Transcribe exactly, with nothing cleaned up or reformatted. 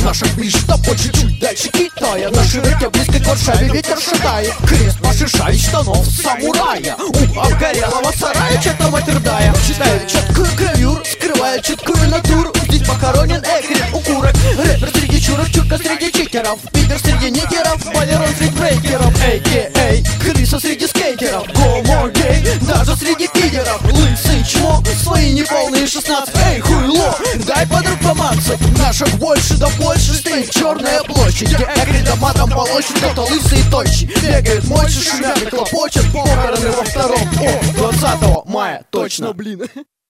На шаг ближе, да по чуть-чуть дальше Китая. На широте близко к Варшаве ветер шатает. Крест пошиша из штанов самурая. У обгорелого сарая что-то матердая. Читает четкую гравюру, скрывает четкую натуру. Здесь похоронен Экрит, укурок. Рэпер среди чурок, чурка среди читеров. Питер среди нигеров, балерон среди брейкеров. Эй, эй, эй, крыса среди скейтеров. Гомогей, даже среди пидеров. Лысый чмо, свои неполные шестнадцать. Эй, хуйло, дай подруг помацать. На шаг больше да больше стоит черная площадь, где Экрида матом полощет, кто-то лысый и тощий. Бегает мощи, шумят и хлопочет. Похороны во втором, о, двадцатого мая, точно, блин.